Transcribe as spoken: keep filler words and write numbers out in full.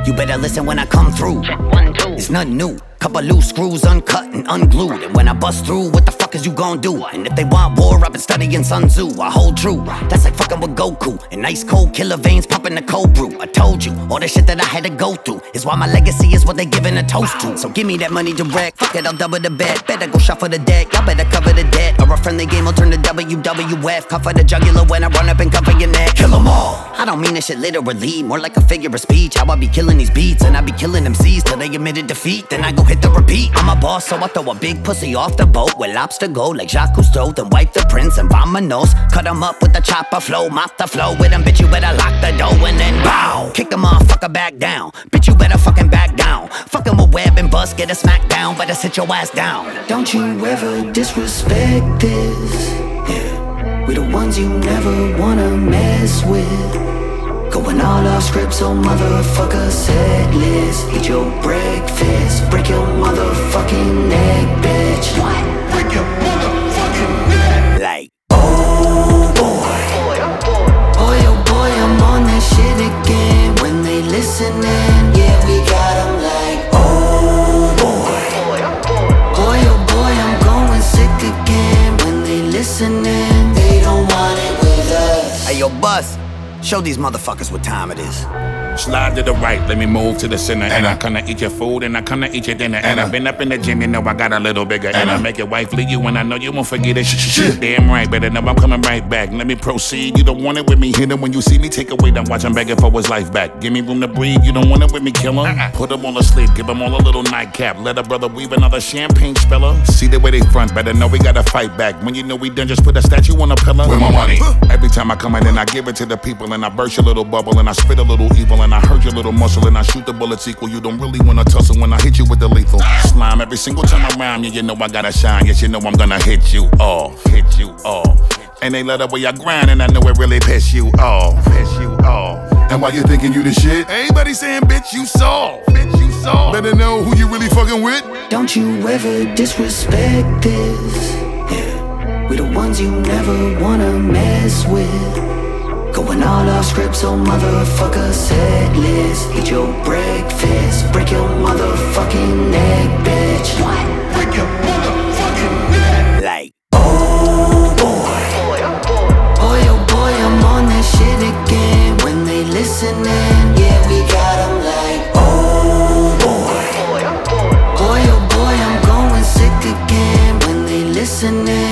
You better listen when I come through. It's nothing new. Couple loose screws uncut and unglued. And when I bust through, what the fuck is you gon' do? And if they want war, I've been studying Sun Tzu. I hold true, that's like fucking with Goku. And ice cold killer veins pumping the cold brew. I told you, all the shit that I had to go through is why my legacy is what they giving a toast to. So give me that money direct, fuck it, I'll double the bet. Better go shop for the deck, y'all better cover the debt. Or a friendly game will turn to W W F. Cuff for the jugular when I run up and cover your neck. Kill them all. I don't mean this shit literally, more like a figure of speech. How I be killing these beats, and I be killing them C's till they admitted defeat. Then I go hit the repeat. I'm a boss, so I throw a big pussy off the boat with lobster go like Jacques Cousteau. Then wipe the prints and Vamonos. Cut them up with the chopper flow, mop the flow with them. Bitch, you better lock the door and then bow. Kick the motherfucker back down. Bitch, you better fucking back down. Fucking with Web and Bust, get a smack down. Better sit your ass down. Don't you ever disrespect this. Yeah, we the ones you never wanna mess with. Going all off script, so motherfucker set list. Eat your breakfast, break your motherfucking neck, bitch. What? Break your motherfucking neck. Like, oh boy. Boy, oh boy, I'm on that shit again. When they listening, yeah, we got them like, oh boy. Boy, oh boy, I'm going sick again. When they listening, they don't want it with us. Hey, yo, Bust. Show these motherfuckers what time it is. Slide to the right, let me move to the center. And I kinda eat your food and I kinda eat your dinner. And I've been up in the gym, you know I got a little bigger. And I make your wife leave you and I know you won't forget it. Shh, damn right, better know I'm coming right back. Let me proceed, you don't want it with me. Hit him when you see me, take away, don't watch him begging for his life back. Give me room to breathe, you don't want it with me, kill him. Put him all asleep, give him all a little nightcap. Let a brother weave another champagne speller. See the way they front, better know we gotta fight back. When you know we done, just put a statue on a pillar. With my money. Every time I come in and I give it to the people. And I burst your little bubble and I spit a little evil. And I hurt your little muscle and I shoot the bullets equal. You don't really wanna tussle when I hit you with the lethal slime. Every single time I rhyme, yeah, you know I gotta shine. Yes, you know I'm gonna hit you off, hit you off. And they love the way I grind and I know it really piss you off, piss you off. And while you thinking you the shit, everybody saying, bitch, you soft, bitch, you soft. Better know who you really fucking with. Don't you ever disrespect this. Yeah, we the ones you never wanna mess with. Going all off script, so motherfucker set list. Eat your breakfast, break your motherfucking neck, bitch. What? Break your motherfucking neck. Like, oh boy. Boy, oh boy, I'm on that shit again. When they listening, yeah, we got them like, oh boy. Boy, oh boy, I'm going sick again. When they listening.